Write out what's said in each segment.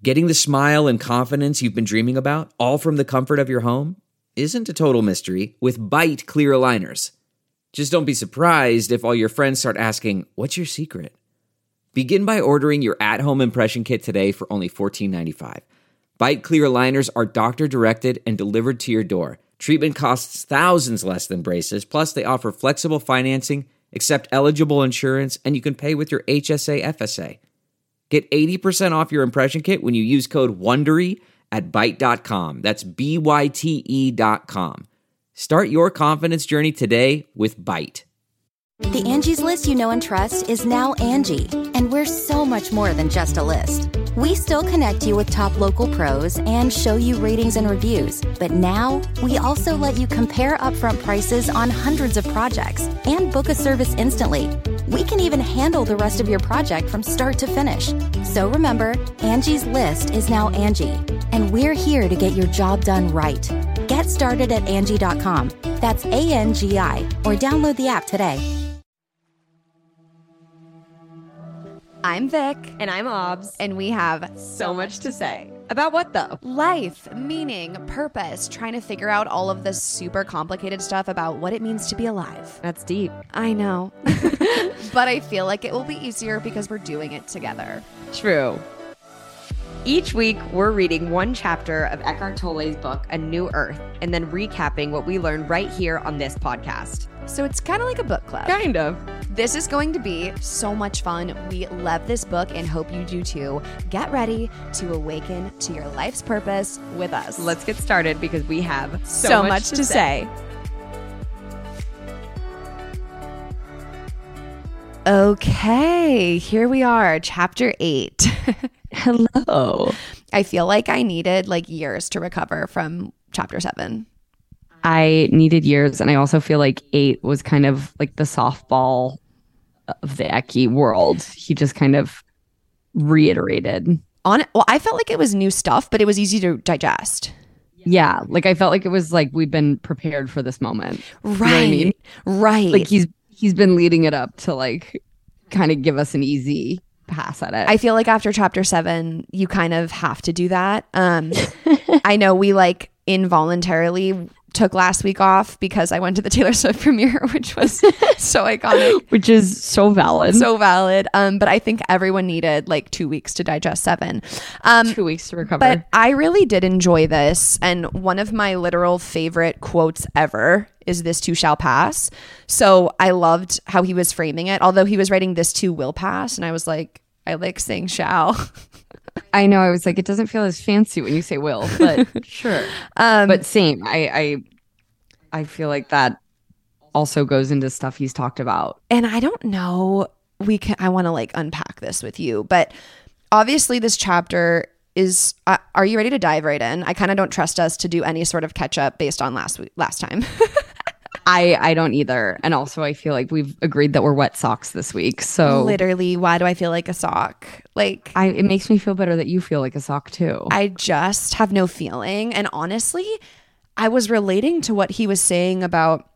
Getting the smile and confidence you've been dreaming about, all from the comfort of your home, isn't a total mystery with Byte clear aligners. Just don't be surprised if all your friends start asking, "What's your secret?" Begin by ordering your at-home impression kit today for only $14.95. Byte clear aligners are doctor-directed and delivered to your door. Treatment costs thousands less than braces, plus they offer flexible financing, accept eligible insurance, and you can pay with your HSA FSA. Get 80% off your impression kit when you use code WONDERY at Byte.com. That's BYTE.com. Start your confidence journey today with Byte. The Angie's List you know and trust is now Angie, and we're so much more than just a list. We still connect you with top local pros and show you ratings and reviews, but now we also let you compare upfront prices on hundreds of projects and book a service instantly. We can even handle the rest of your project from start to finish. So remember, Angie's List is now Angie, and we're here to get your job done right. Get started at Angie.com. That's ANGI, or download the app today. I'm Vic. And I'm Obs. And we have so much to say. About what, though? Life, meaning, purpose, trying to figure out all of this super complicated stuff about what it means to be alive. That's deep. I know. But I feel like it will be easier because we're doing it together. True. Each week, we're reading one chapter of Eckhart Tolle's book, A New Earth, and then recapping what we learned right here on this podcast. So it's kind of like a book club. Kind of. This is going to be so much fun. We love this book and hope you do too. Get ready to awaken to your life's purpose with us. Let's get started because we have so much to say. Okay, here we are, chapter 8. Hello. I feel like I needed years to recover from chapter 7. I needed years, and I also feel like 8 was kind of like the softball of the Ecki world. He just kind of reiterated. Well, I felt like it was new stuff, but it was easy to digest. Yeah, I felt like it was we've been prepared for this moment. Right, you know what I mean? right. He's been leading it up to kind of give us an easy pass at it. I feel like after chapter 7, you kind of have to do that. I know we involuntarily took last week off because I went to the Taylor Swift premiere, which was so iconic. Which is so valid. So valid. But I think everyone needed 2 weeks to digest 7. 2 weeks to recover. But I really did enjoy this. And one of my literal favorite quotes ever is "This too shall pass." So I loved how he was framing it. Although he was writing "This too will pass." And I was like, I like saying "shall." I know. I was like, it doesn't feel as fancy when you say "will," but sure. But same. I feel like that also goes into stuff he's talked about. And I don't know. I want to unpack this with you, but obviously this chapter is. Are you ready to dive right in? I kind of don't trust us to do any sort of catch up based on last time. I don't either. And also I feel like we've agreed that we're wet socks this week. So literally, why do I feel like a sock? It makes me feel better that you feel like a sock too. I just have no feeling. And honestly, I was relating to what he was saying about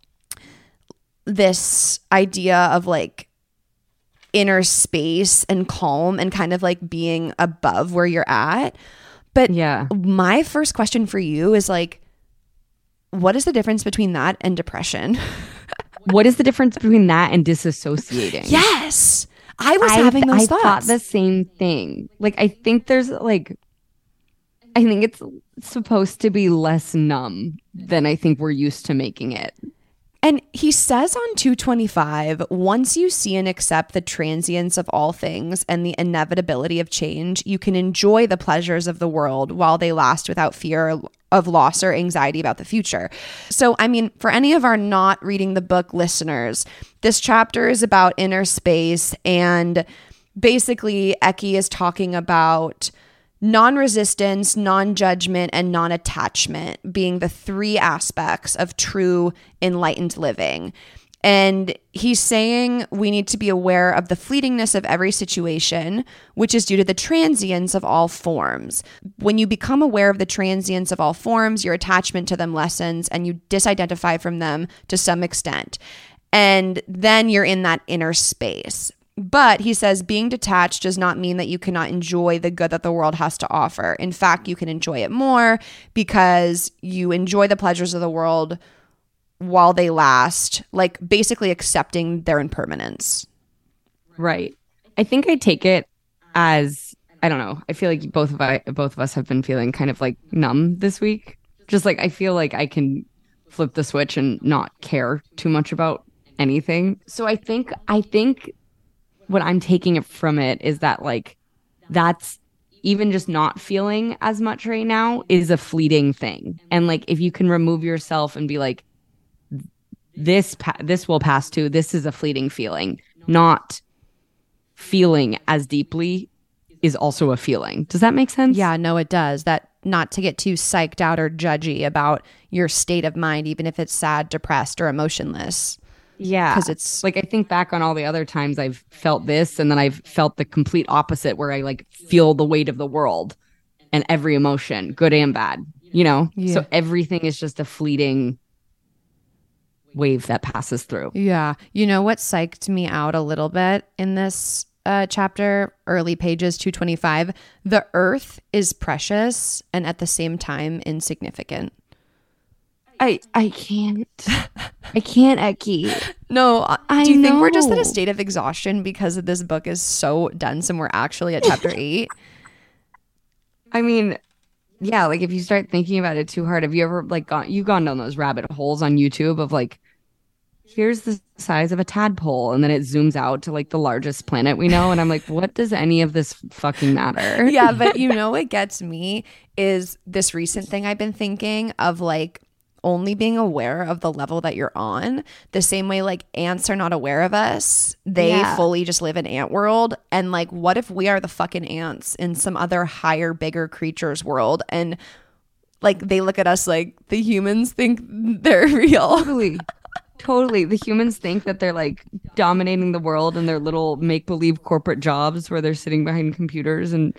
this idea of inner space and calm and kind of being above where you're at. But yeah, my first question for you is what is the difference between that and depression? What is the difference between that and disassociating? Yes. I was having those thoughts. I thought the same thing. I think there's I think it's supposed to be less numb than I think we're used to making it. And he says on 225, once you see and accept the transience of all things and the inevitability of change, you can enjoy the pleasures of the world while they last without fear of loss or anxiety about the future. So, for any of our not reading the book listeners, this chapter is about inner space, and basically Ecki is talking about non-resistance, non-judgment, and non-attachment being the 3 aspects of true enlightened living. And he's saying we need to be aware of the fleetingness of every situation, which is due to the transience of all forms. When you become aware of the transience of all forms, your attachment to them lessens and you disidentify from them to some extent. And then you're in that inner space. But he says being detached does not mean that you cannot enjoy the good that the world has to offer. In fact, you can enjoy it more because you enjoy the pleasures of the world while they last, like basically accepting their impermanence. Right. I think I take it as, I don't know. I feel like both of us have been feeling kind of like numb this week. Just like I feel like I can flip the switch and not care too much about anything. So I think what I'm taking it from it is that like that's even just not feeling as much right now is a fleeting thing. And like if you can remove yourself and be like, this will pass too. This is a fleeting feeling. Not feeling as deeply is also a feeling. Does that make sense? Yeah, no, it does. That not to get too psyched out or judgy about your state of mind, even if it's sad, depressed, or emotionless. Yeah. Because it's like, I think back on all the other times I've felt this, and then I've felt the complete opposite where I like feel the weight of the world and every emotion, good and bad, you know? Yeah. So everything is just a fleeting wave that passes through. Yeah. You know what psyched me out a little bit in this chapter, early pages 225? The earth is precious and at the same time insignificant. I can't. I can't, Eki. No, I do you think know. we're just in a state of exhaustion because this book is so dense and we're actually at chapter 8? I mean, yeah, like if you start thinking about it too hard, have you ever like gone down those rabbit holes on YouTube of like, here's the size of a tadpole, and then it zooms out to like the largest planet we know, and I'm like, what does any of this fucking matter? Yeah, but you know what gets me is this recent thing I've been thinking of, like only being aware of the level that you're on, the same way like ants are not aware of us. They fully just live in ant world. And like, what if we are the fucking ants in some other higher, bigger creatures world? And like, they look at us like the humans think they're real. Totally. The humans think that they're like dominating the world in their little make-believe corporate jobs where they're sitting behind computers and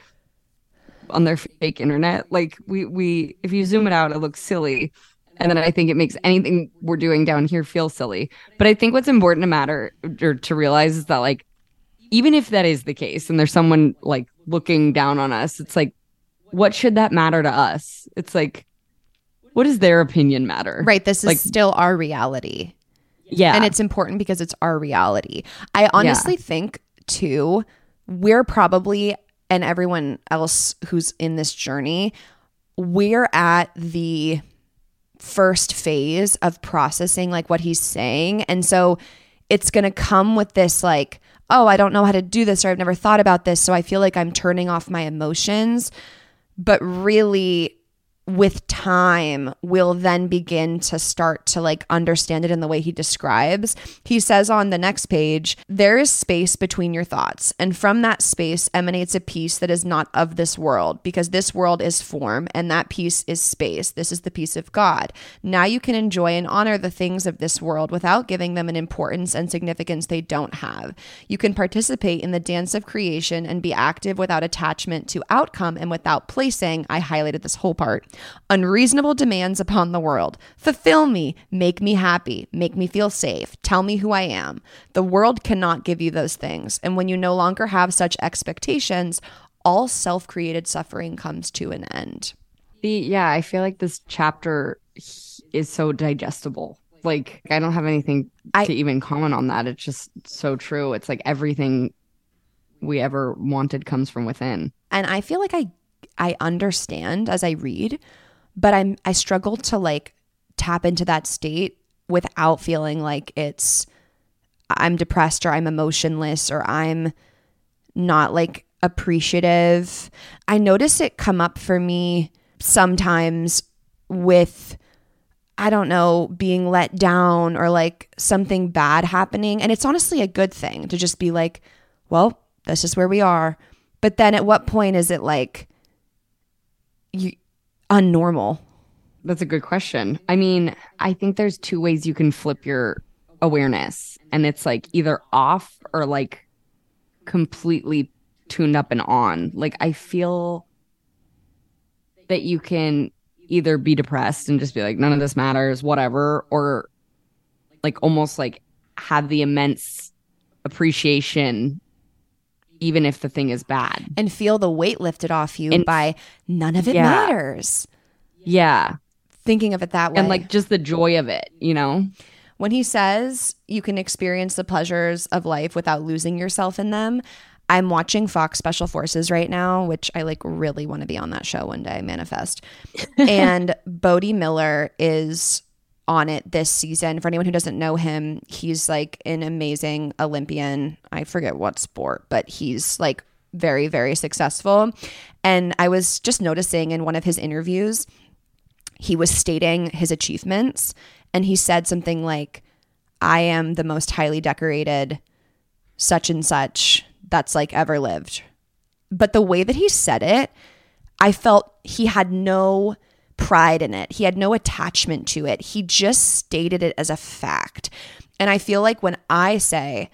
on their fake internet. Like we if you zoom it out, it looks silly. And then I think it makes anything we're doing down here feel silly. But I think what's important to matter or to realize is that like, even if that is the case and there's someone like looking down on us, it's like, what should that matter to us? It's like, what does their opinion matter? Right. This is like, still our reality. Yeah. And it's important because it's our reality. I honestly think too, we're probably, and everyone else who's in this journey, we're at the first phase of processing like what he's saying. And so it's going to come with this like, oh, I don't know how to do this, or I've never thought about this, so I feel like I'm turning off my emotions. But really, with time, we'll then begin to start to like understand it in the way he describes. He says on the next page, there is space between your thoughts, and from that space emanates a peace that is not of this world, because this world is form and that peace is space. This is the peace of God. Now you can enjoy and honor the things of this world without giving them an importance and significance they don't have. You can participate in the dance of creation and be active without attachment to outcome and without placing, I highlighted this whole part, unreasonable demands upon the world. Fulfill me, make me happy, make me feel safe, tell me who I am. The world cannot give you those things. And when you no longer have such expectations, all self-created suffering comes to an end. Yeah, I feel like this chapter is so digestible. Like, I don't have anything to even comment on that. It's just so true. It's like everything we ever wanted comes from within. And I feel like I understand as I read, but I struggle to like tap into that state without feeling like I'm depressed or I'm emotionless or I'm not like appreciative. I notice it come up for me sometimes with, I don't know, being let down or like something bad happening. And it's honestly a good thing to just be like, well, this is where we are. But then at what point is it like unnormal? That's a good question. I mean, I think there's two ways you can flip your awareness, and it's like either off or like completely tuned up and on. Like, I feel that you can either be depressed and just be like, none of this matters, whatever, or like almost like have the immense appreciation even if the thing is bad. And feel the weight lifted off you And- by none of it Yeah. matters. Yeah. Thinking of it that way. And like just the joy of it, you know? When he says you can experience the pleasures of life without losing yourself in them, I'm watching Fox Special Forces right now, which I like really want to be on that show one day, manifest. And Bodie Miller is on it this season. For anyone who doesn't know him, he's like an amazing Olympian. I forget what sport, but he's like very, very successful. And I was just noticing in one of his interviews, he was stating his achievements, and he said something like, I am the most highly decorated such and such that's like ever lived. But the way that he said it, I felt he had no pride in it. He had no attachment to it. He just stated it as a fact. And I feel like when I say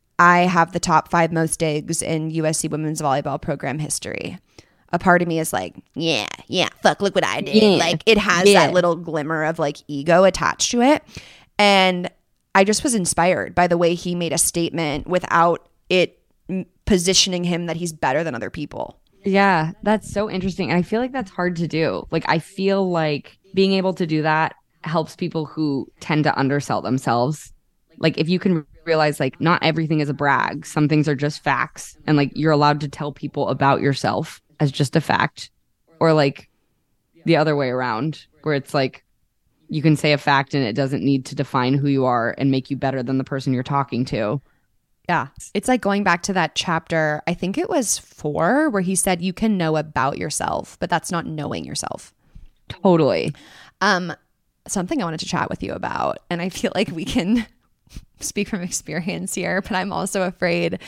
I have the top 5 most digs in USC women's volleyball program history, a part of me is like, yeah, fuck, look what I did. Yeah. Like it has that little glimmer of like ego attached to it. And I just was inspired by the way he made a statement without it positioning him that he's better than other people. Yeah, that's so interesting. And I feel like that's hard to do. Like, I feel like being able to do that helps people who tend to undersell themselves. Like, if you can realize, like, not everything is a brag, some things are just facts. And, like, you're allowed to tell people about yourself as just a fact. Or, like, the other way around, where it's like, you can say a fact and it doesn't need to define who you are and make you better than the person you're talking to. Yeah. It's like going back to that chapter, I think it was 4, where he said you can know about yourself, but that's not knowing yourself. Totally. Something I wanted to chat with you about, and I feel like we can speak from experience here, but I'm also afraid,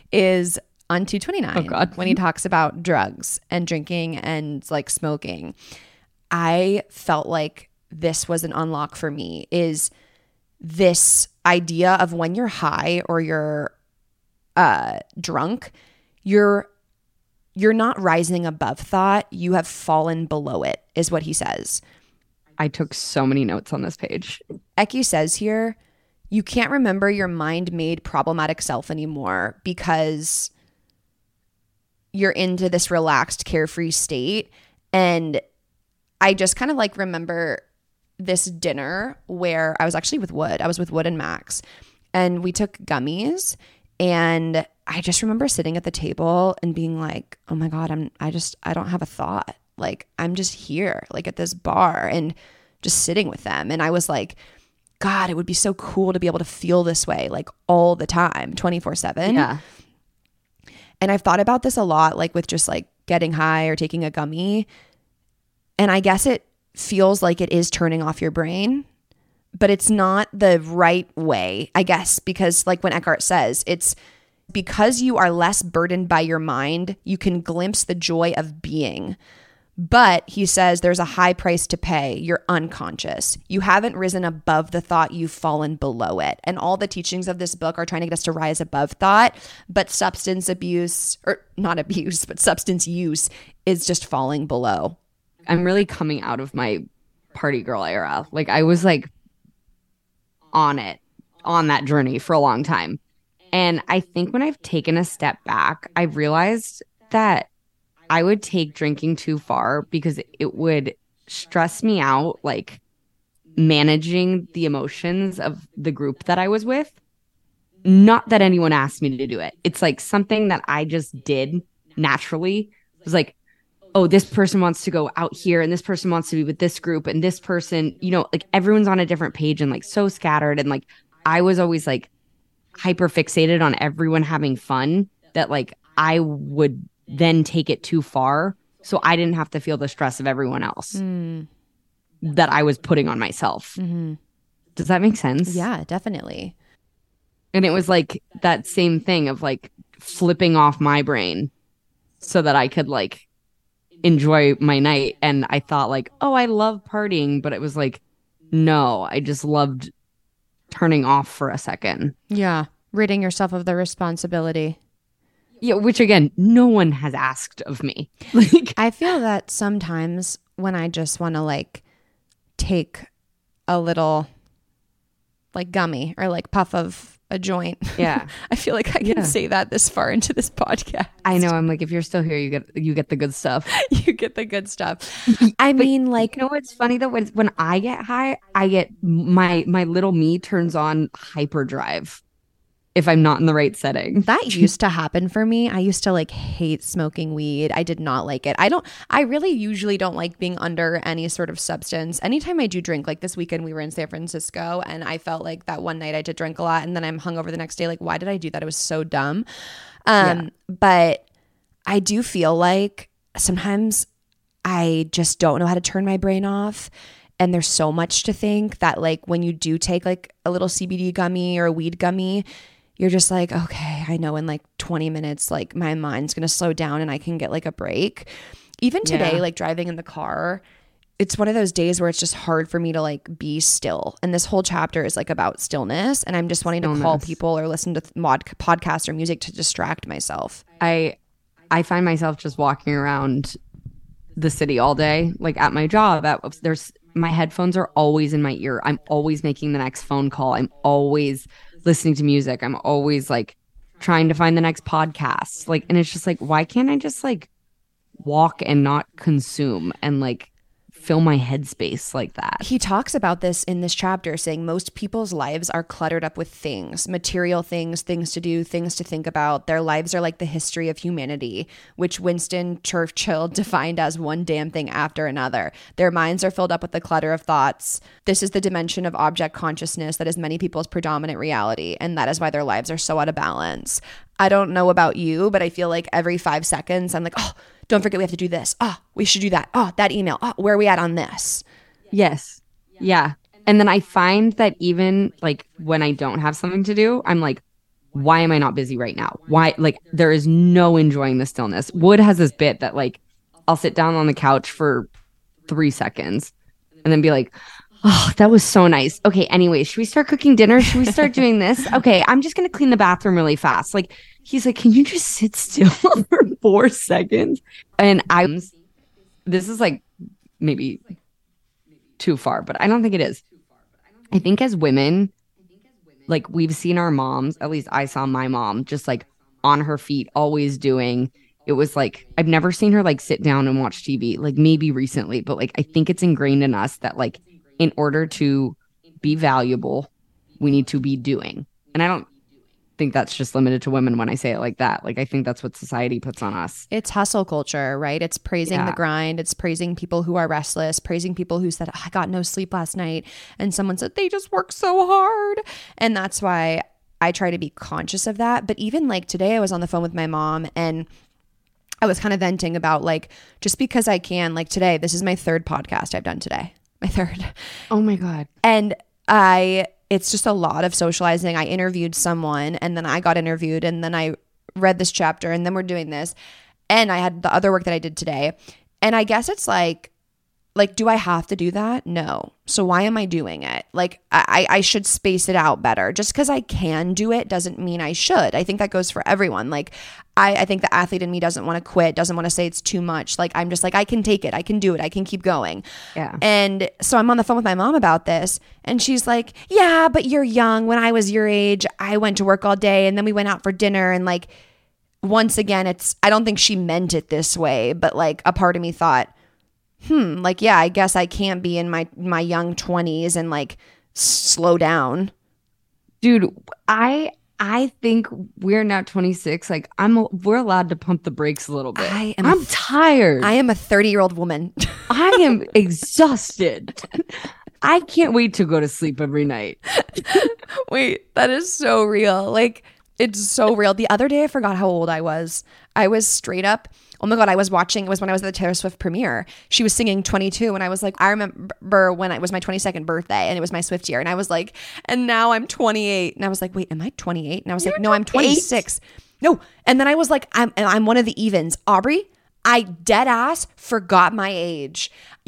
is on 229. Oh, God. When he talks about drugs and drinking and like smoking. I felt like this was an unlock for me, is this idea of when you're high or you're drunk, you're not rising above thought, you have fallen below it, is what he says. I took so many notes on this page. Eki says here, you can't remember your mind-made problematic self anymore because you're into this relaxed, carefree state. And I just kind of like remember this dinner where I was actually with Wood. I was with Wood and Max, and we took gummies. And I just remember sitting at the table and being like, oh my God, I don't have a thought. Like, I'm just here, like at this bar and just sitting with them. And I was like, God, it would be so cool to be able to feel this way, like all the time, 24/7. Yeah. And I've thought about this a lot, like with just like getting high or taking a gummy. And I guess it feels like it is turning off your brain, but it's not the right way, I guess, because like when Eckhart says, it's because you are less burdened by your mind, you can glimpse the joy of being. But he says there's a high price to pay. You're unconscious. You haven't risen above the thought. You've fallen below it. And all the teachings of this book are trying to get us to rise above thought. But substance abuse, or not abuse, but substance use is just falling below. I'm really coming out of my party girl era. Like, I was like on that journey for a long time. And I think when I've taken a step back, I've realized that I would take drinking too far because it would stress me out, like managing the emotions of the group that I was with. Not that anyone asked me to do it. It's like something that I just did naturally. It was like, oh, this person wants to go out here and this person wants to be with this group and this person, you know, like everyone's on a different page and like so scattered. And like, I was always like hyper fixated on everyone having fun that like I would then take it too far. So I didn't have to feel the stress of everyone else that I was putting on myself. Mm-hmm. Does that make sense? Yeah, definitely. And it was like that same thing of like flipping off my brain so that I could like enjoy my night. And I thought like, oh, I love partying. But it was like, no, I just loved turning off for a second. Yeah. Ridding yourself of the responsibility. Yeah, which again, no one has asked of me. Like, I feel that sometimes when I just want to like take a little like gummy or like puff of a joint. Yeah. I feel like I can say that this far into this podcast. I know. I'm like, if you're still here, you get the good stuff. You get the good stuff. I mean, like, you know what's funny though? When I get high, I get my little me turns on hyperdrive if I'm not in the right setting. That used to happen for me. I used to like hate smoking weed. I did not like it. I really usually don't like being under any sort of substance. Anytime I do drink, like this weekend we were in San Francisco and I felt like that one night I did drink a lot and then I'm hungover the next day. Like, why did I do that? It was so dumb. But I do feel like sometimes I just don't know how to turn my brain off. And there's so much to think that like when you do take like a little CBD gummy or a weed gummy, you're just like, okay, I know in like 20 minutes, like my mind's going to slow down and I can get like a break. Even today, like driving in the car, it's one of those days where it's just hard for me to like be still. And this whole chapter is like about stillness. And I'm just wanting to call people or listen to podcasts or music to distract myself. I find myself just walking around the city all day, like at my job. My headphones are always in my ear. I'm always making the next phone call. I'm always listening to music. I'm always like trying to find the next podcast. Like, and it's just like, why can't I just like walk and not consume and like fill my headspace like that? He talks about this in this chapter, saying most people's lives are cluttered up with things, material things to do, things to think about. Their lives are like the history of humanity, which Winston Churchill defined as one damn thing after another. Their minds are filled up with the clutter of thoughts. This is the dimension of object consciousness that is many people's predominant reality, and that is why their lives are so out of balance. I don't know about you, but I feel like every 5 seconds I'm like, oh, don't forget we have to do this. Oh, we should do that. Oh, that email. Oh, where are we at on this? Yes. Yeah. And then I find that even like when I don't have something to do, I'm like, why am I not busy right now? Why? Like there is no enjoying the stillness. Wood has this bit that like I'll sit down on the couch for 3 seconds and then be like, oh, that was so nice. Okay, anyway, should we start cooking dinner? Should we start doing this? Okay, I'm just going to clean the bathroom really fast. Like, he's like, can you just sit still for 4 seconds? And this is like maybe too far, but I don't think it is. I think as women, like we've seen our moms, at least I saw my mom just like on her feet, always doing. It was like, I've never seen her like sit down and watch TV, like maybe recently, but like I think it's ingrained in us that like in order to be valuable, we need to be doing. And I don't think that's just limited to women when I say it like that. Like, I think that's what society puts on us. It's hustle culture, right? It's praising the grind. It's praising people who are restless, praising people who said, I got no sleep last night. And someone said, they just work so hard. And that's why I try to be conscious of that. But even like today, I was on the phone with my mom and I was kind of venting about like, just because I can, like today, this is my 3rd podcast I've done today. My 3rd. Oh my God. And it's just a lot of socializing. I interviewed someone and then I got interviewed and then I read this chapter and then we're doing this. And I had the other work that I did today. And I guess it's like, do I have to do that? No. So why am I doing it? Like, I should space it out better. Just because I can do it doesn't mean I should. I think that goes for everyone. Like, I think the athlete in me doesn't want to quit, doesn't want to say it's too much. Like, I'm just like, I can take it. I can do it. I can keep going. Yeah. And so I'm on the phone with my mom about this. And she's like, yeah, but you're young. When I was your age, I went to work all day and then we went out for dinner. And like, once again, I don't think she meant it this way, but like a part of me thought, like, yeah, I guess I can't be in my young 20s and like slow down. Dude, I think we're now 26. Like we're allowed to pump the brakes a little bit. I'm tired. I am a 30-year-old woman. I am exhausted. I can't wait to go to sleep every night. Wait, that is so real. Like, it's so real. The other day, I forgot how old I was. I was straight up. Oh my God, I was watching, it was when I was at the Taylor Swift premiere. She was singing 22 and I was like, I remember when it was my 22nd birthday and it was my Swift year. And I was like, and now I'm 28. And I was like, wait, am I 28? And I was like, no, I'm 26. No. And then I was like, I'm one of the evens. Aubrey, I dead ass forgot my age.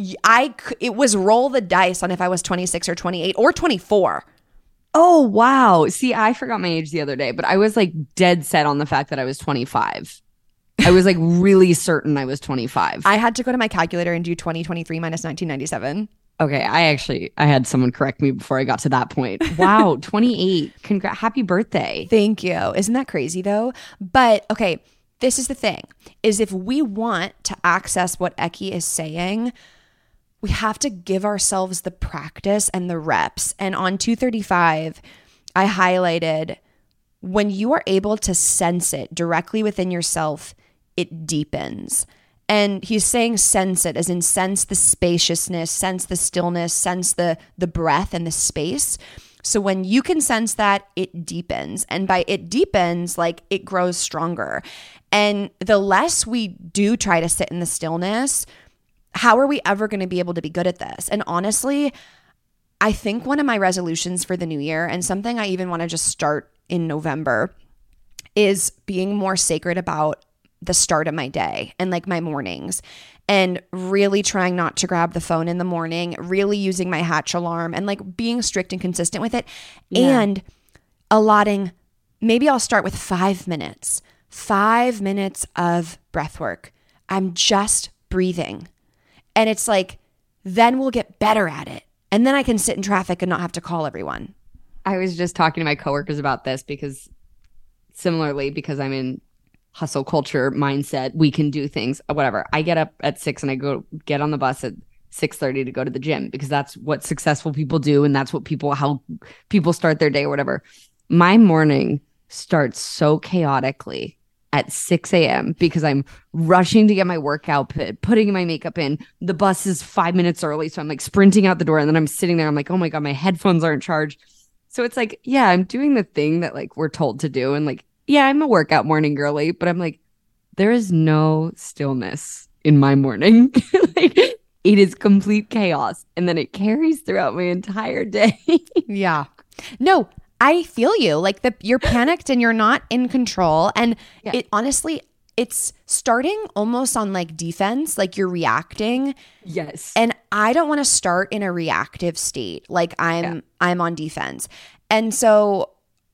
It was roll the dice on if I was 26 or 28 or 24. Oh, wow. See, I forgot my age the other day, but I was like dead set on the fact that I was 25. I was like really certain I was 25. I had to go to my calculator and do 2023 minus 1997. Okay, I had someone correct me before I got to that point. Wow, 28. Happy birthday. Thank you. Isn't that crazy though? But okay, this is the thing, is if we want to access what Eki is saying, we have to give ourselves the practice and the reps. And on 235, I highlighted when you are able to sense it directly within yourself, it deepens. And he's saying sense it, as in sense the spaciousness, sense the stillness, sense the breath and the space. So when you can sense that, it deepens. And by it deepens, like it grows stronger. And the less we do try to sit in the stillness, how are we ever going to be able to be good at this? And honestly, I think one of my resolutions for the new year, and something I even want to just start in November, is being more sacred about the start of my day and like my mornings, and really trying not to grab the phone in the morning, really using my Hatch alarm and like being strict and consistent with it. Yeah. And allotting, maybe I'll start with 5 minutes of breath work. I'm just breathing. And it's like, then we'll get better at it. And then I can sit in traffic and not have to call everyone. I was just talking to my coworkers about this because I'm in hustle culture mindset, we can do things, whatever. I get up at 6 and I go get on the bus at 6:30 to go to the gym because that's what successful people do. And that's what how people start their day or whatever. My morning starts so chaotically at 6 a.m. because I'm rushing to get my workout, putting my makeup in. The bus is 5 minutes early. So I'm like sprinting out the door and then I'm sitting there. I'm like, oh my God, my headphones aren't charged. So it's like, yeah, I'm doing the thing that like we're told to do. And like, yeah, I'm a workout morning girly, but I'm like, there is no stillness in my morning. Like, it is complete chaos. And then it carries throughout my entire day. Yeah. No, I feel you. Like you're panicked and you're not in control. And it honestly, it's starting almost on like defense, like you're reacting. Yes. And I don't want to start in a reactive state. Like I'm on defense. And so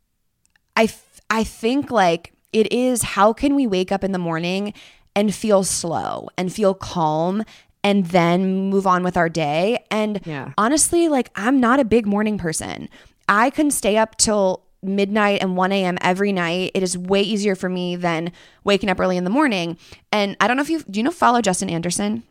I think like it is, how can we wake up in the morning and feel slow and feel calm and then move on with our day? And honestly, like I'm not a big morning person. I can stay up till midnight and 1 a.m. every night. It is way easier for me than waking up early in the morning. And I don't know if do you know, follow Justin Anderson?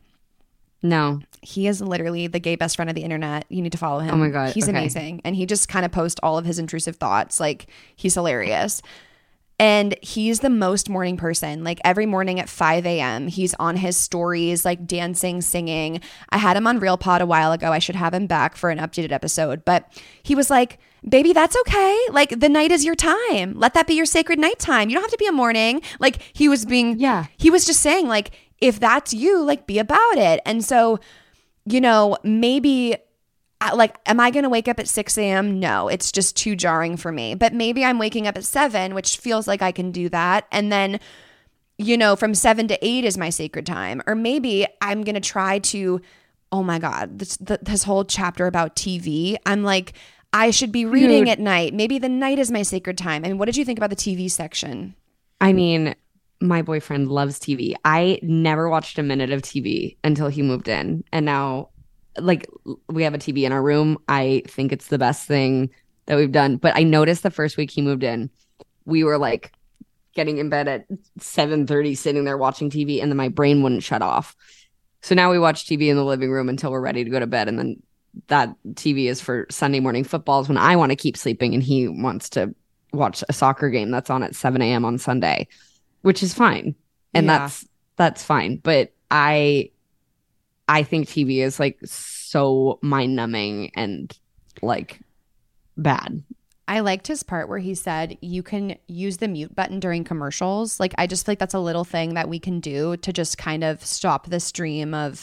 No. He is literally the gay best friend of the internet. You need to follow him. Oh my God. He's amazing. And he just kind of posts all of his intrusive thoughts. Like he's hilarious. And he's the most morning person. Like every morning at 5 a.m., he's on his stories, like dancing, singing. I had him on Real Pod a while ago. I should have him back for an updated episode. But he was like, baby, that's okay. Like the night is your time. Let that be your sacred nighttime. You don't have to be a morning. Like he was just saying like, if that's you, like be about it. And so, you know, maybe like, am I going to wake up at 6 a.m.? No, it's just too jarring for me. But maybe I'm waking up at 7, which feels like I can do that. And then, you know, from 7 to 8 is my sacred time. Or maybe I'm going to try to, oh my God, this whole chapter about TV. I'm like, I should be reading at night. Maybe the night is my sacred time. I mean, what did you think about the TV section? I mean, my boyfriend loves TV. I never watched a minute of TV until he moved in. And now, like, we have a TV in our room. I think it's the best thing that we've done. But I noticed the first week he moved in, we were like getting in bed at 7:30, sitting there watching TV, and then my brain wouldn't shut off. So now we watch TV in the living room until we're ready to go to bed. And then that TV is for Sunday morning footballs when I want to keep sleeping and he wants to watch a soccer game that's on at 7 a.m. on Sunday, which is fine. And that's fine. But I think TV is like so mind numbing and like bad. I liked his part where he said you can use the mute button during commercials. Like, I just feel like that's a little thing that we can do to just kind of stop the stream of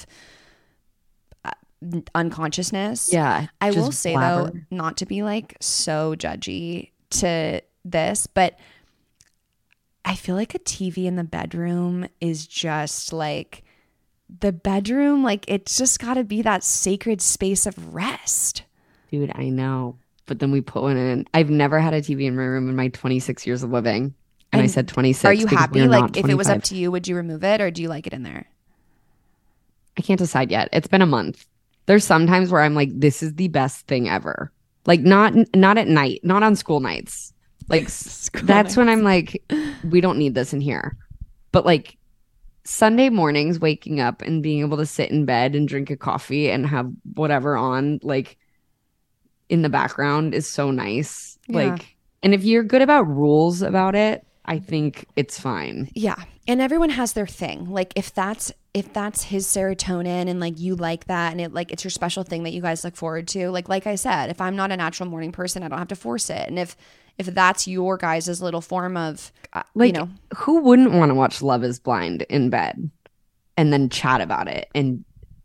unconsciousness. Yeah. I will say though, not to be like so judgy to this, but I feel like a TV in the bedroom is just like the bedroom. Like, it's just got to be that sacred space of rest. Dude, I know. But then we put one in. I've never had a TV in my room in my 26 years of living. And I said 26. Are you happy? Like, if it was up to you, would you remove it or do you like it in there? I can't decide yet. It's been a month. There's sometimes where I'm like, this is the best thing ever. Like not at night, not on school nights. Like that's when I'm like, we don't need this in here. But like Sunday mornings, waking up and being able to sit in bed and drink a coffee and have whatever on like in the background is so nice. Yeah. Like, and if you're good about rules about it, I think it's fine. Yeah. And everyone has their thing. Like if that's his serotonin and like you like that and it's your special thing that you guys look forward to. Like I said, if I'm not a natural morning person, I don't have to force it. And if that's your guys' little form of who wouldn't want to watch Love is Blind in bed and then chat about it and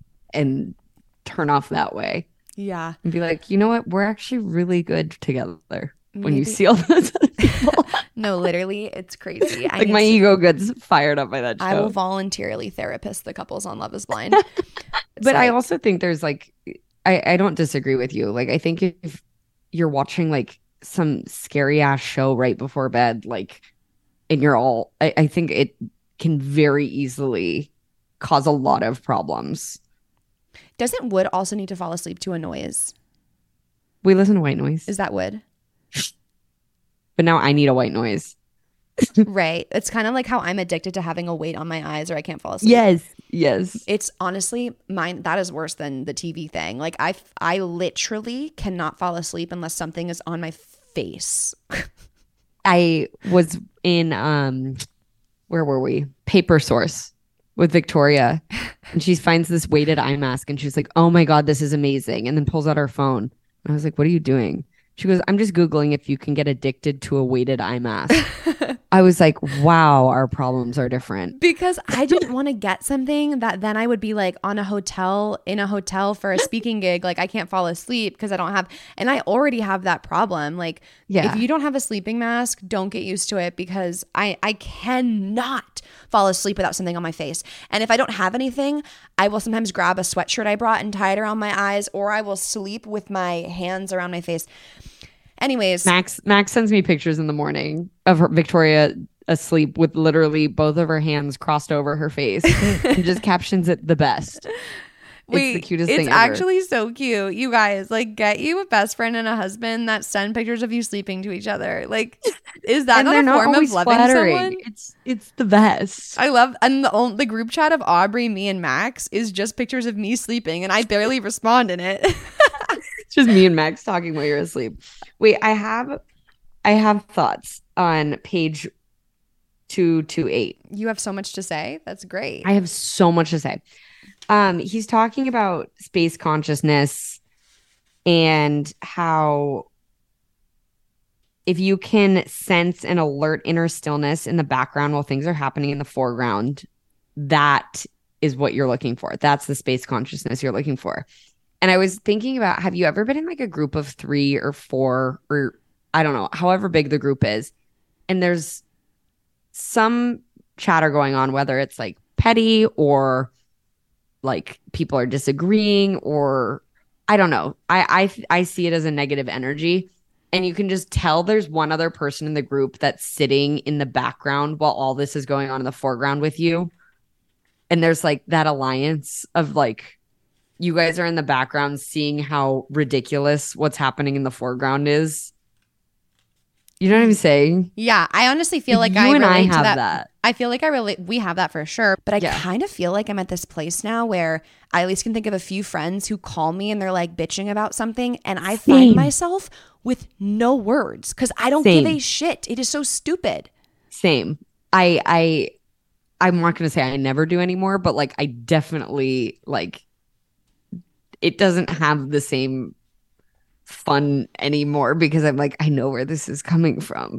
turn off that way? Yeah. And be like, you know what? We're actually really good together. When you see all those other people. No, literally, it's crazy. Like my ego gets fired up by that show. I will voluntarily therapist the couples on Love is Blind. But I also think there's like, I don't disagree with you. Like, I think if you're watching like some scary ass show right before bed, like, and you're all, I think it can very easily cause a lot of problems. Doesn't Wood also need to fall asleep to a noise? We listen to white noise. Is that Wood? But now I need a white noise. Right. It's kind of like how I'm addicted to having a weight on my eyes or I can't fall asleep. Yes. It's honestly mine. That is worse than the TV thing. Like I literally cannot fall asleep unless something is on my face. I was in, where were we? Paper Source with Victoria. And she finds this weighted eye mask and she's like, oh my God, this is amazing. And then pulls out her phone. And I was like, what are you doing? She goes, I'm just Googling if you can get addicted to a weighted eye mask. I was like, wow, our problems are different. Because I didn't want to get something that then I would be like in a hotel for a speaking gig. Like I can't fall asleep because I don't have, and I already have that problem. Like if you don't have a sleeping mask, don't get used to it because I cannot fall asleep without something on my face. And if I don't have anything, I will sometimes grab a sweatshirt I brought and tie it around my eyes, or I will sleep with my hands around my face. Anyways, Max sends me pictures in the morning of her Victoria asleep with literally both of her hands crossed over her face and just captions it the best. It's the cutest thing ever. It's actually so cute. You guys, like, get you a best friend and a husband that send pictures of you sleeping to each other. Like, is that not a form of loving someone? It's the best. I love, and the group chat of Aubrey, me, and Max is just pictures of me sleeping, and I barely respond in it. It's just me and Max talking while you're asleep. Wait, I have thoughts on page 228. You have so much to say. That's great. I have so much to say. He's talking about space consciousness and how if you can sense an alert inner stillness in the background while things are happening in the foreground, that is what you're looking for. That's the space consciousness you're looking for. And I was thinking about, have you ever been in like a group of 3 or 4 or I don't know, however big the group is, and there's some chatter going on, whether it's like petty or like people are disagreeing or I don't know. I see it as a negative energy. And you can just tell there's one other person in the group that's sitting in the background while all this is going on in the foreground with you. And there's like that alliance of like, you guys are in the background seeing how ridiculous what's happening in the foreground is. You know what I'm saying? Yeah, I honestly feel like you I and I relate to have that. that. I feel like we have that for sure. But I kind of feel like I'm at this place now where I at least can think of a few friends who call me and they're like bitching about something. And I find myself with no words because I don't give a shit. It is so stupid. Same. I'm not going to say I never do anymore, but like I definitely like it doesn't have the same fun anymore because I'm like, I know where this is coming from.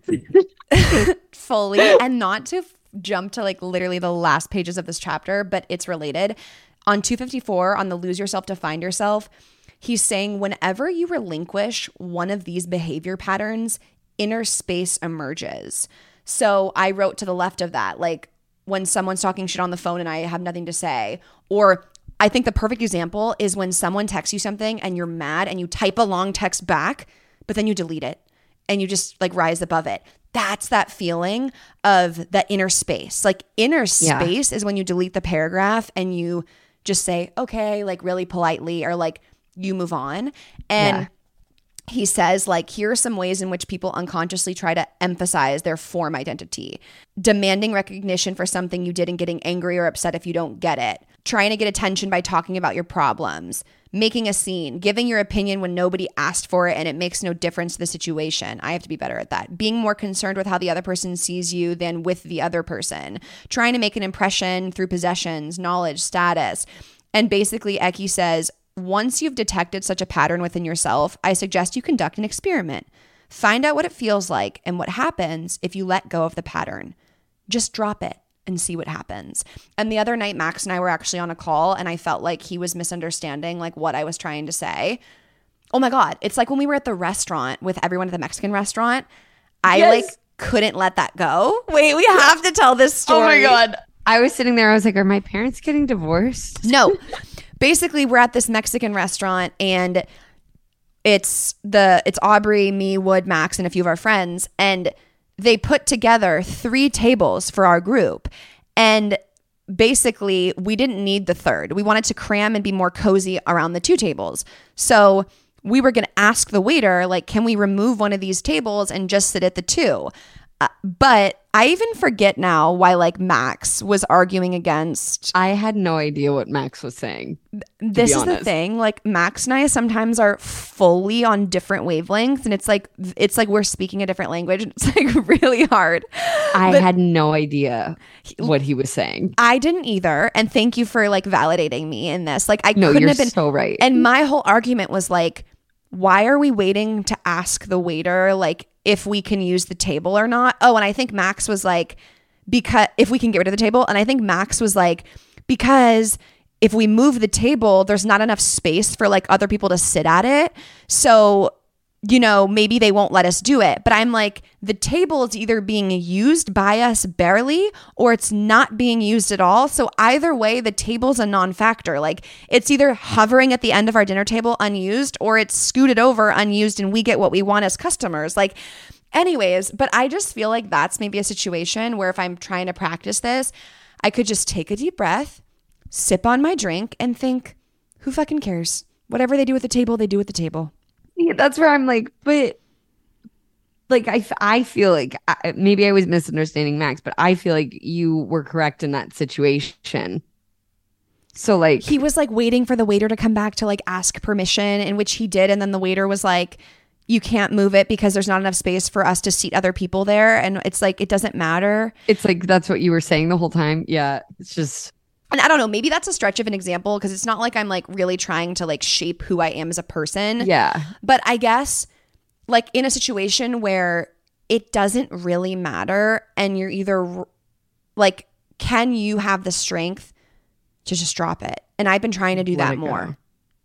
Fully. And not to jump to like literally the last pages of this chapter, but it's related. On 254, on the Lose Yourself to Find Yourself, he's saying whenever you relinquish one of these behavior patterns, inner space emerges. So I wrote to the left of that, like when someone's talking shit on the phone and I have nothing to say, or I think the perfect example is when someone texts you something and you're mad and you type a long text back, but then you delete it and you just like rise above it. That's that feeling of that inner space. Like inner space is when you delete the paragraph and you just say, okay, like really politely, or like you move on. And he says, like, here are some ways in which people unconsciously try to emphasize their form identity. Demanding recognition for something you did and getting angry or upset if you don't get it. Trying to get attention by talking about your problems. Making a scene. Giving your opinion when nobody asked for it and it makes no difference to the situation. I have to be better at that. Being more concerned with how the other person sees you than with the other person. Trying to make an impression through possessions, knowledge, status. And basically, Eki says, once you've detected such a pattern within yourself, I suggest you conduct an experiment. Find out what it feels like and what happens if you let go of the pattern. Just drop it and see what happens. And the other night, Max and I were actually on a call, and I felt like he was misunderstanding like what I was trying to say. Oh my God. It's like when we were at the restaurant with everyone at the Mexican restaurant, I like couldn't let that go. Wait, we have to tell this story. Oh my God. I was sitting there. I was like, are my parents getting divorced? No. Basically, we're at this Mexican restaurant, and it's Aubrey, me, Wood, Max, and a few of our friends, and they put together 3 tables for our group. And basically, we didn't need the third. We wanted to cram and be more cozy around the 2 tables. So we were going to ask the waiter, like, can we remove one of these tables and just sit at the 2? But I even forget now why like Max was arguing against. I had no idea what Max was saying. This is the thing. Like Max and I sometimes are fully on different wavelengths, and it's like we're speaking a different language. It's like really hard. I had no idea what he was saying. I didn't either. And thank you for like validating me in this. Like couldn't you're have been so right. And my whole argument was like, why are we waiting to ask the waiter like if we can use the table or not? Oh, and I think Max was like, because if we can get rid of the table. And I think Max was like, because if we move the table, there's not enough space for like other people to sit at it. So, you know, maybe they won't let us do it. But I'm like, the table is either being used by us barely or it's not being used at all. So either way, the table's a non-factor. Like it's either hovering at the end of our dinner table unused or it's scooted over unused and we get what we want as customers. Like anyways, but I just feel like that's maybe a situation where if I'm trying to practice this, I could just take a deep breath, sip on my drink and think, who fucking cares? Whatever they do at the table, they do at the table. Yeah, that's where I'm like, but like I feel like maybe I was misunderstanding Max, but I feel like you were correct in that situation. So like he was like waiting for the waiter to come back to like ask permission, in which he did, and then the waiter was like, you can't move it because there's not enough space for us to seat other people there. And it's like, it doesn't matter. It's like that's what you were saying the whole time. Yeah, it's just. And I don't know, maybe that's a stretch of an example because it's not like I'm like really trying to like shape who I am as a person. Yeah. But I guess like in a situation where it doesn't really matter and you're either like, can you have the strength to just drop it? And I've been trying to do that more.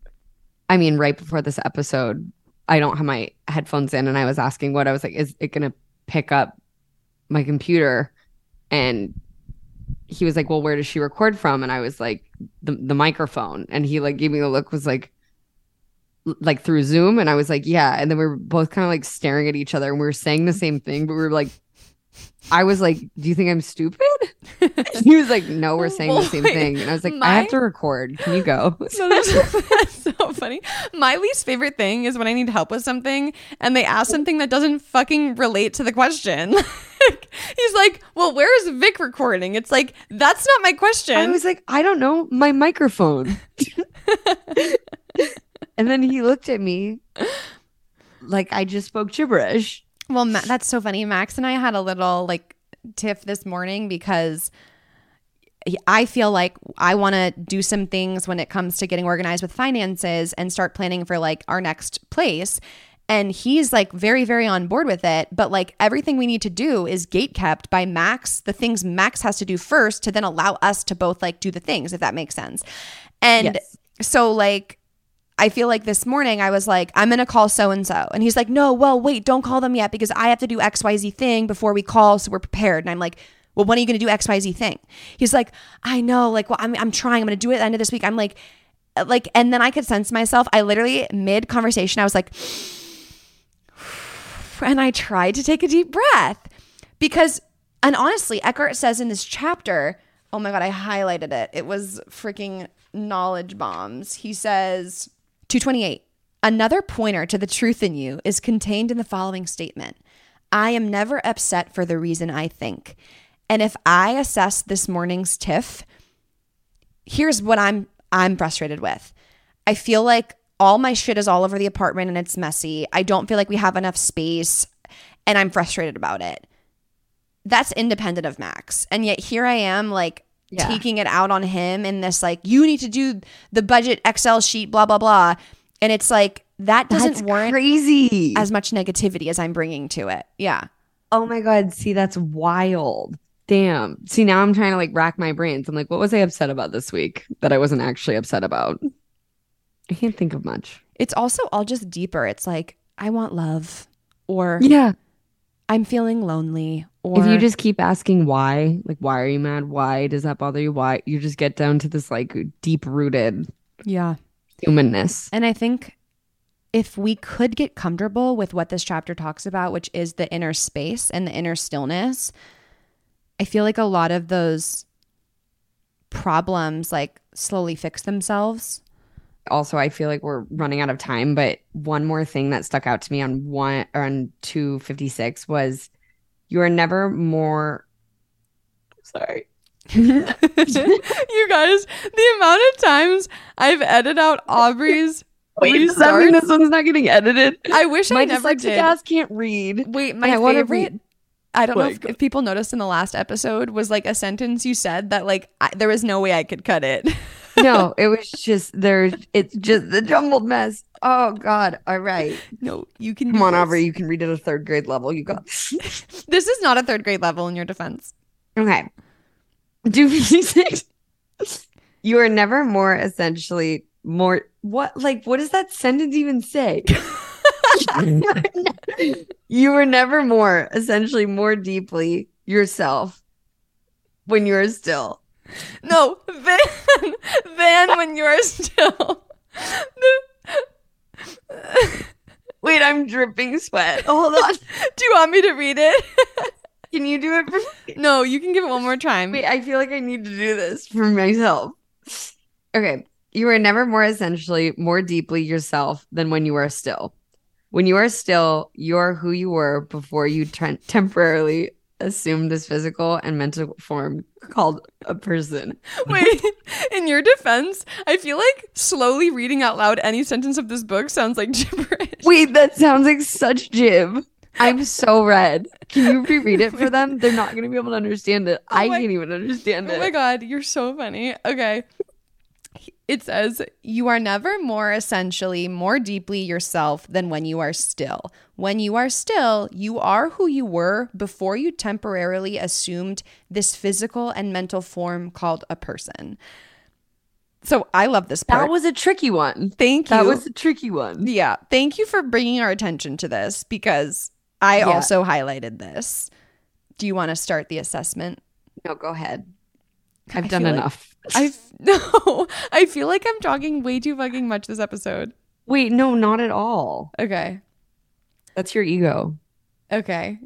I mean, right before this episode, I don't have my headphones in and I was asking I was like, is it going to pick up my computer? And he was like, well, where does she record from? And I was like, the microphone. And he like gave me the look, was like through Zoom. And I was like, yeah. And then we were both kind of like staring at each other and we were saying the same thing, but we were like, I was like, do you think I'm stupid? And he was like, no, we're saying the same thing. And I was like, I have to record. Can you go? That's so funny. My least favorite thing is when I need help with something and they ask something that doesn't fucking relate to the question. He's like, well, where's Vic recording? It's like, that's not my question. I was like, I don't know, my microphone. And then he looked at me like I just spoke gibberish. Well, that's so funny. Max and I had a little like tiff this morning because I feel like I want to do some things when it comes to getting organized with finances and start planning for like our next place. And he's like very, very on board with it. But like everything we need to do is gate kept by Max, the things Max has to do first to then allow us to both like do the things, if that makes sense. And so like, I feel like this morning I was like, I'm going to call so-and-so. And he's like, no, well, wait, don't call them yet because I have to do XYZ thing before we call. So we're prepared. And I'm like, well, when are you going to do XYZ thing? He's like, I know, like, well, I'm trying, I'm going to do it at the end of this week. I'm like, and then I could sense myself. I literally mid conversation, I was like, and I tried to take a deep breath because, and honestly, Eckhart says in this chapter, oh my God, I highlighted it. It was freaking knowledge bombs. He says, 228. Another pointer to the truth in you is contained in the following statement. I am never upset for the reason I think. And if I assess this morning's tiff, here's what I'm frustrated with. I feel like all my shit is all over the apartment and it's messy. I don't feel like we have enough space and I'm frustrated about it. That's independent of Max. And yet here I am like taking it out on him in this like, you need to do the budget Excel sheet, blah, blah, blah. And it's like, that doesn't warrant crazy as much negativity as I'm bringing to it. Yeah. Oh my God. See, that's wild. Damn. See, now I'm trying to like rack my brains. I'm like, what was I upset about this week that I wasn't actually upset about? I can't think of much. It's also all just deeper. It's like, I want love, or I'm feeling lonely. Or if you just keep asking why, like, why are you mad? Why does that bother you? Why? You just get down to this like deep rooted humanness. And I think if we could get comfortable with what this chapter talks about, which is the inner space and the inner stillness, I feel like a lot of those problems like slowly fix themselves. Also, I feel like we're running out of time, but one more thing that stuck out to me on 256 was you are never more sorry. You guys, the amount of times I've edited out Aubrey's Does that mean this one's not getting edited? I wish I never dyslexic did. ass can't read. Wait, my favorite. I don't know if people noticed in the last episode was like a sentence you said that like there was no way I could cut it. No, it was just it's just the jumbled mess. Oh God. All right. No, you can. Come on, Aubrey. You can read at a 3rd grade level. You got This is not a 3rd grade level in your defense. Okay. 256. You are never more essentially more what does that sentence even say? You were never more essentially more deeply yourself when you are still. No, than when you are still. Wait, I'm dripping sweat. Hold on. Do you want me to read it? Can you do it for me? No, you can give it one more time. Wait, I feel like I need to do this for myself. Okay. You are never more essentially more deeply yourself than when you are still. When you are still, you're who you were before you temporarily assumed this physical and mental form called a person. Wait, in your defense, I feel like slowly reading out loud any sentence of this book sounds like gibberish. Wait, that sounds like such jib. I'm so red. Can you reread it for them? They're not going to be able to understand it. I can't even understand it. Oh my God, you're so funny. Okay. It says, you are never more essentially, more deeply yourself than when you are still. When you are still, you are who you were before you temporarily assumed this physical and mental form called a person. So I love this part. That was a tricky one. Thank you. That was a tricky one. Yeah. Thank you for bringing our attention to this because I also highlighted this. Do you want to start the assessment? No, go ahead. I've done enough. I feel like I'm talking way too fucking much this episode. Wait, no, not at all. Okay. That's your ego. Okay.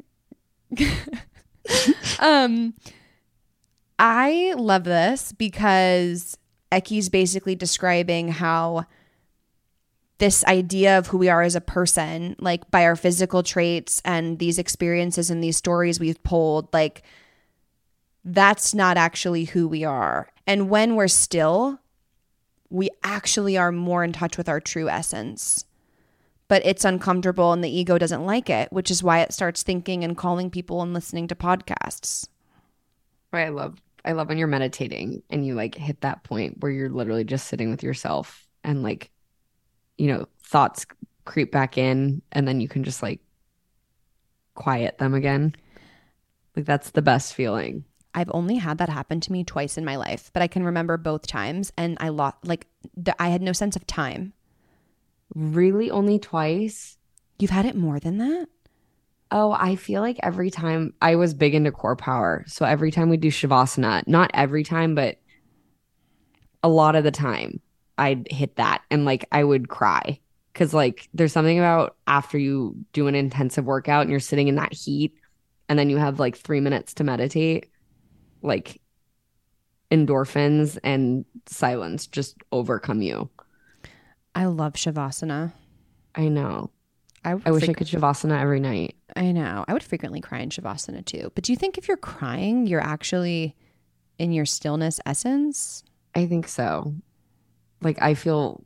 I love this because Ecky's basically describing how this idea of who we are as a person, like by our physical traits and these experiences and these stories we've told, like that's not actually who we are. And when we're still, we actually are more in touch with our true essence. But it's uncomfortable and the ego doesn't like it, which is why it starts thinking and calling people and listening to podcasts. I love when you're meditating and you like hit that point where you're literally just sitting with yourself and like, you know, thoughts creep back in and then you can just like quiet them again. Like that's the best feeling. I've only had that happen to me twice in my life, but I can remember both times and I had no sense of time. Really? Only twice? You've had it more than that? Oh, I feel like every time I was big into core power. So every time we do Shavasana, not every time, but a lot of the time I'd hit that and like I would cry. Cause like there's something about after you do an intensive workout and you're sitting in that heat and then you have like 3 minutes to meditate. Like endorphins and silence just overcome you. I love Shavasana. I know. I wish I could Shavasana every night. I know. I would frequently cry in Shavasana too. But do you think if you're crying, you're actually in your stillness essence? I think so. Like I feel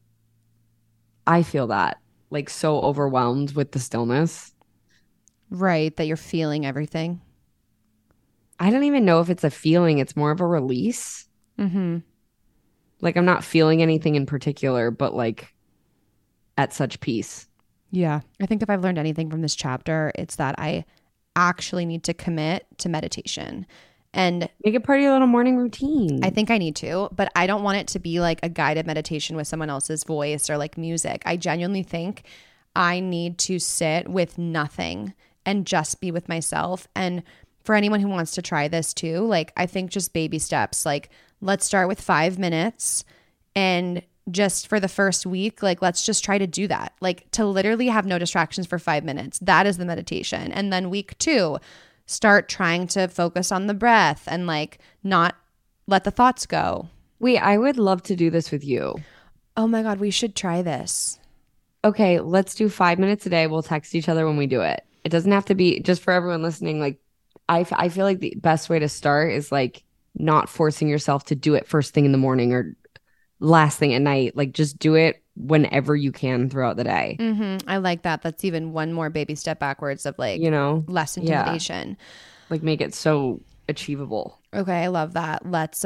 that like so overwhelmed with the stillness. Right, that you're feeling everything. I don't even know if it's a feeling. It's more of a release. Mm-hmm. Like I'm not feeling anything in particular, but like at such peace. Yeah. I think if I've learned anything from this chapter, it's that I actually need to commit to meditation and make it part of your little morning routine. I think I need to, but I don't want it to be like a guided meditation with someone else's voice or like music. I genuinely think I need to sit with nothing and just be with myself. And for anyone who wants to try this too, like I think just baby steps, like let's start with 5 minutes and just for the first week, like let's just try to do that. Like to literally have no distractions for 5 minutes. That is the meditation. And then week 2, start trying to focus on the breath and like not let the thoughts go. Wait, I would love to do this with you. Oh my God, we should try this. Okay, let's do 5 minutes a day. We'll text each other when we do it. It doesn't have to be just for everyone listening. Like I feel like the best way to start is like not forcing yourself to do it first thing in the morning or last thing at night. Like just do it whenever you can throughout the day. Mm-hmm. I like that. That's even one more baby step backwards of like, you know, less intimidation. Yeah. Like make it so achievable. Okay, I love that. Let's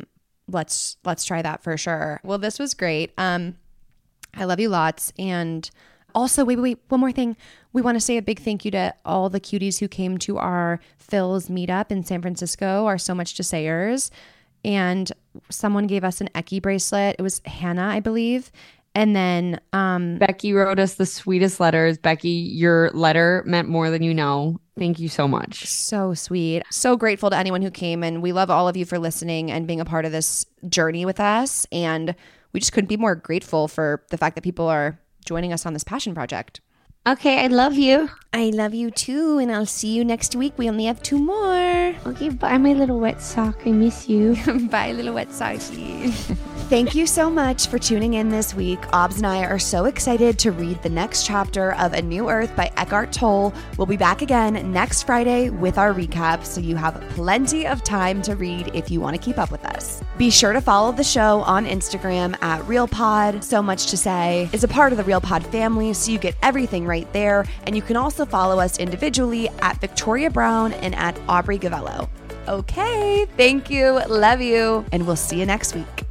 try that for sure. Well, this was great. I love you lots. And also, wait, one more thing. We want to say a big thank you to all the cuties who came to our Phil's meetup in San Francisco, our So Much to Sayers. And someone gave us an Eki bracelet. It was Hannah, I believe. And then Becky wrote us the sweetest letters. Becky, your letter meant more than you know. Thank you so much. So sweet. So grateful to anyone who came. And we love all of you for listening and being a part of this journey with us. And we just couldn't be more grateful for the fact that people are joining us on this passion project. Okay, I love you. I love you too, and I'll see you next week. We only have 2 more. Okay, bye, my little wet sock. I miss you. Bye, little wet socky. Thank you so much for tuning in this week. Obs and I are so excited to read the next chapter of A New Earth by Eckhart Tolle. We'll be back again next Friday with our recap, so you have plenty of time to read if you want to keep up with us. Be sure to follow the show on Instagram at RealPod. So Much to Say is a part of the RealPod family, so you get everything right there. And you can also follow us individually at Victoria Brown and at Aubrey Gavello. Okay, thank you, love you, and we'll see you next week.